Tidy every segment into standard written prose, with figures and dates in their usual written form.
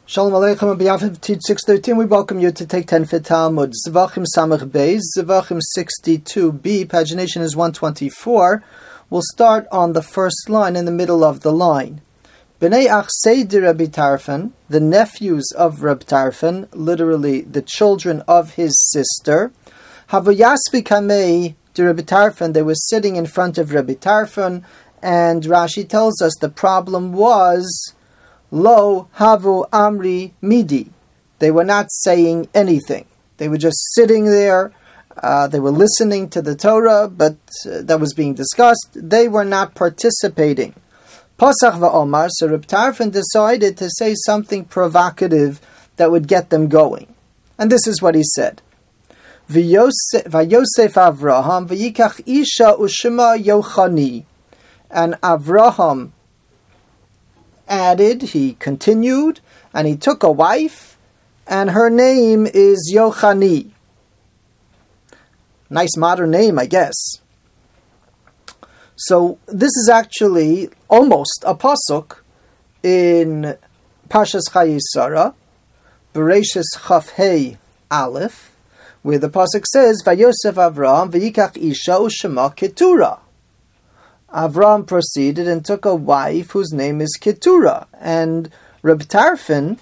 Shalom Aleichem. On behalf of Teach 613, we welcome you to take 10 Fit Talmud. Zvachim Samach Beis, Zvachim 62b, pagination is 124. We'll start on the first line in the middle of the line. Bnei Achsei de Rabbi Tarfon, the nephews of Rabbi Tarfon, literally the children of his sister. Havayasvi Kamei de Rabbi Tarfon, they were sitting in front of Rabbi Tarfon, and Rashi tells us the problem was Lo havu amri midi. They were not saying anything. They were just sitting there. They were listening to the Torah, but that was being discussed. They were not participating. Pasach va'omar, so Reb Tarfon decided to say something provocative that would get them going. And this is what he said. Vayosef Avraham v'yikach isha u'shema Yochani. And Avraham added, he continued, and he took a wife, and her name is Yochani. Nice modern name, I guess. So this is actually almost a pasuk in Parshas Chayei Sarah, Bereshis Chaf Hei Aleph, where the pasuk says, "Vayosef Avraham v'yikach isha u'shema Keturah." Avram proceeded and took a wife whose name is Keturah. And Reb Tarfon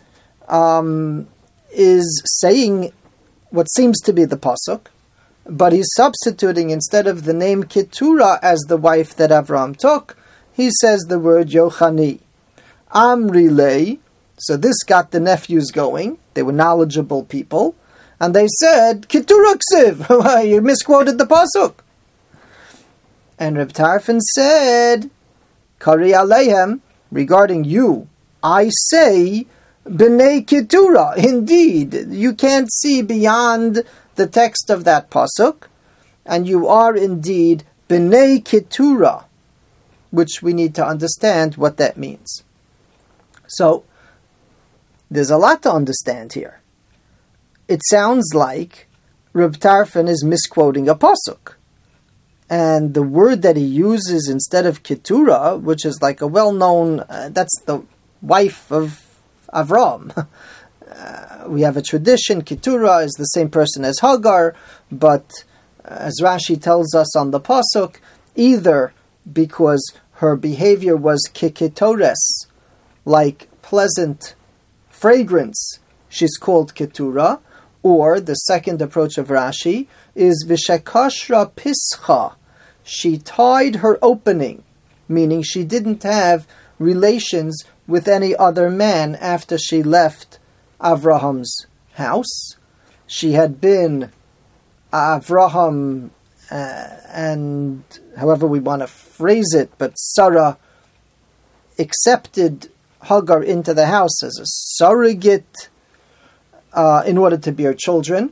is saying what seems to be the pasuk, but he's substituting, instead of the name Keturah as the wife that Avram took, he says the word Yochani. Amrilei, so this got the nephews going. They were knowledgeable people. And they said, Keturah ksiv, you misquoted the pasuk. And Reb Tarfon said, Kari Aleihem, regarding you, I say, B'nei Keturah. Indeed, you can't see beyond the text of that pasuk, and you are indeed B'nei Keturah, which we need to understand what that means. So, there's a lot to understand here. It sounds like Reb Tarfon is misquoting a pasuk. And the word that he uses instead of Keturah, which is like a well-known, that's the wife of Avram. We have a tradition, Keturah is the same person as Hagar, but as Rashi tells us on the pasuk, either because her behavior was kiketores, like pleasant fragrance, she's called Keturah, or the second approach of Rashi is Vishakashra Pischa. She tied her opening, meaning she didn't have relations with any other man after she left Avraham's house. She had been Avraham, and however we want to phrase it, but Sarah accepted Hagar into the house as a surrogate in order to bear children.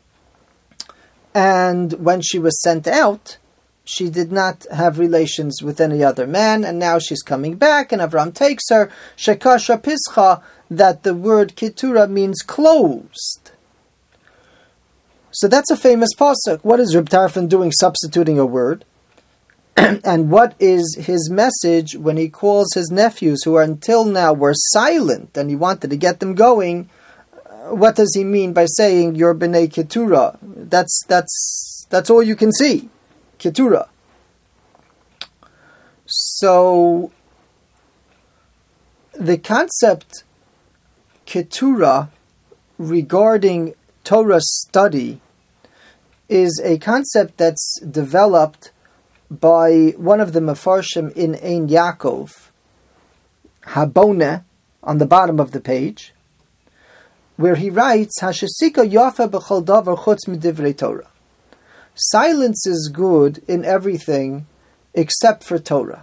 And when she was sent out, she did not have relations with any other man, and now she's coming back, and Avram takes her, Shekasha Pischa, that the word Keturah means closed. So that's a famous pasuk. What is Reb Tarfon doing, substituting a word? And what is his message when he calls his nephews, who until now were silent, and he wanted to get them going? What does he mean by saying you're B'nei Keturah? That's all you can see. Keturah. So the concept Keturah regarding Torah study is a concept that's developed by one of the Mefarshim in Ein Yaakov, Haboneh, on the bottom of the page, where he writes, Hashesika yafa b'chol davar chutz midivrei Torah. Silence is good in everything except for Torah.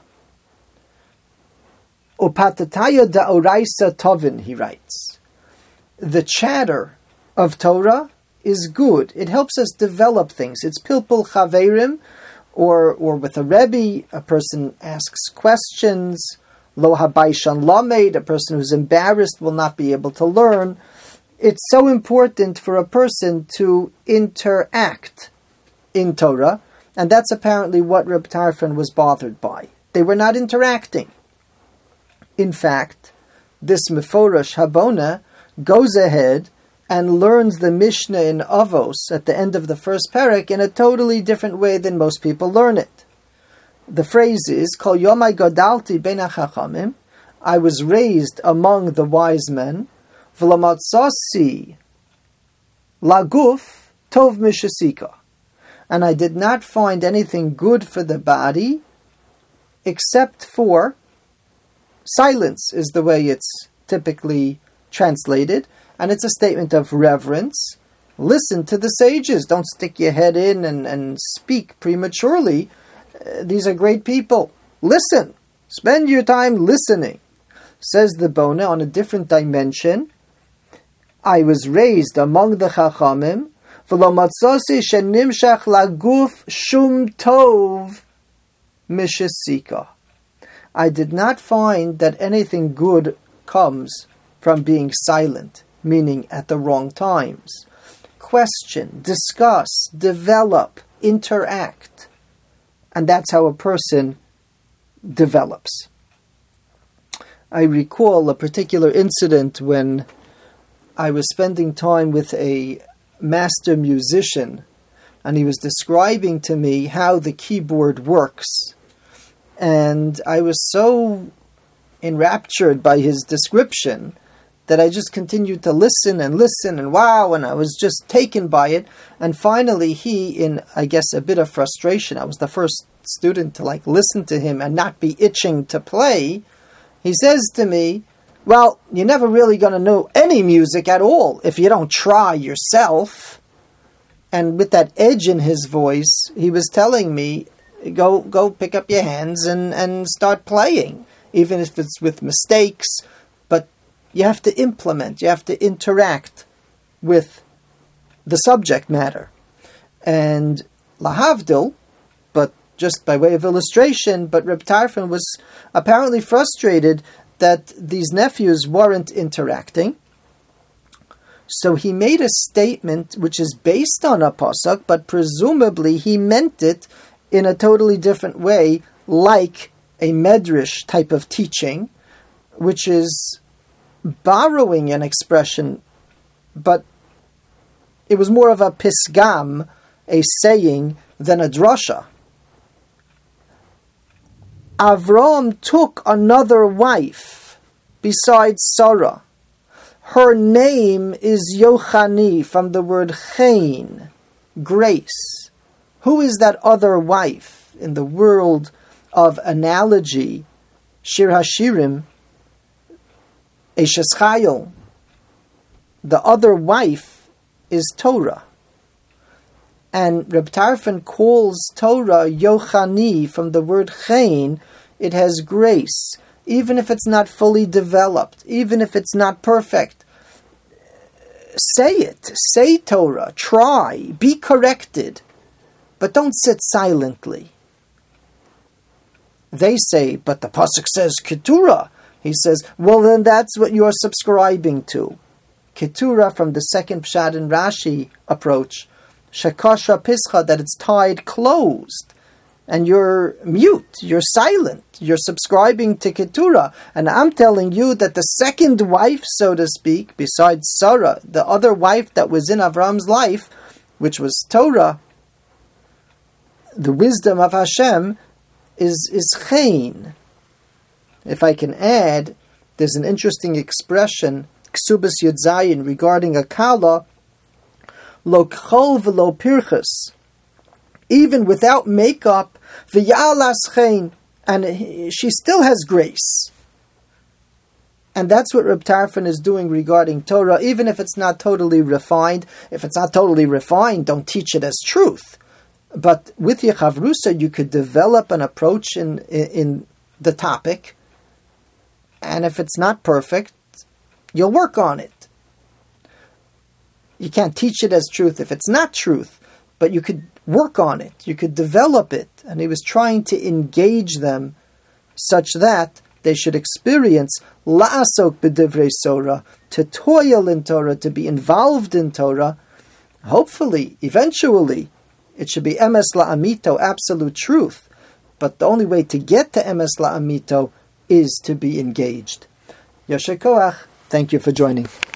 Upatataya da'oraisa tovin, he writes. The chatter of Torah is good. It helps us develop things. It's pilpul chaverim, or with a Rebbe, a person asks questions. Lo habaishan lamed, a person who's embarrassed will not be able to learn. It's so important for a person to interact in Torah, and that's apparently what Reb Tarfon was bothered by. They were not interacting. In fact, this Meforash Haboneh goes ahead and learns the Mishnah in Avos at the end of the first parak in a totally different way than most people learn it. The phrase is, Kol yomai gadalti ben hachachamim, I was raised among the wise men, v'lamatzasi laguf tov mishasika, and I did not find anything good for the body except for silence, is the way it's typically translated, and it's a statement of reverence. Listen to the sages. Don't stick your head in and speak prematurely. These are great people. Listen. Spend your time listening. Says the Bona on a different dimension. I was raised among the Chachamim. V'lo matzosi shenimshach laguf shum tov mishasika. I did not find that anything good comes from being silent, meaning at the wrong times. Question, discuss, develop, interact. And that's how a person develops. I recall a particular incident when I was spending time with a master musician, and he was describing to me how the keyboard works. And I was so enraptured by his description that I just continued to listen, and wow, and I was just taken by it. And finally he, in, I guess, a bit of frustration, I was the first student to listen to him and not be itching to play, he says to me, well, you're never really going to know any music at all if you don't try yourself. And with that edge in his voice, he was telling me, go pick up your hands and start playing, even if it's with mistakes. But you have to implement, you have to interact with the subject matter. And lahavdil, but just by way of illustration, but Reb Tarfon was apparently frustrated that these nephews weren't interacting. So he made a statement which is based on a pasuk, but presumably he meant it in a totally different way, like a medrash type of teaching, which is borrowing an expression, but it was more of a pisgam, a saying, than a drasha. Avram took another wife besides Sarah. Her name is Yochani, from the word chen, grace. Who is that other wife? In the world of analogy, Shir Hashirim, Eshes Chayil, the other wife is Torah. And Reb Tarfon calls Torah Yochani, from the word chen. It has grace, even if it's not fully developed, even if it's not perfect. Say it, say Torah, try, be corrected, but don't sit silently. They say, but the pasuk says Keturah. He says, well then that's what you are subscribing to. Keturah, from the second Pshat and Rashi approach, Shakasha Pischa, that it's tied closed, and you're mute, you're silent, you're subscribing to Keturah. And I'm telling you that the second wife, so to speak, besides Sarah, the other wife that was in Avram's life, which was Torah, the wisdom of Hashem, is chen. If I can add, there's an interesting expression, Ksubas Yud Zayin, regarding a kala, lo kchol v'lo pirchas, even without makeup, v'yalas chen, and she still has grace. And that's what Reb Tarfon is doing regarding Torah, even if it's not totally refined. If it's not totally refined, don't teach it as truth. But with Yechavrusa, you could develop an approach in the topic, and if it's not perfect, you'll work on it. You can't teach it as truth if it's not truth, but you could work on it, you could develop it. And he was trying to engage them such that they should experience la'asok b'divrei Torah, to toil in Torah, to be involved in Torah. Hopefully, eventually, it should be emes la'amito, absolute truth. But the only way to get to emes la'amito is to be engaged. Yasher koach. Thank you for joining.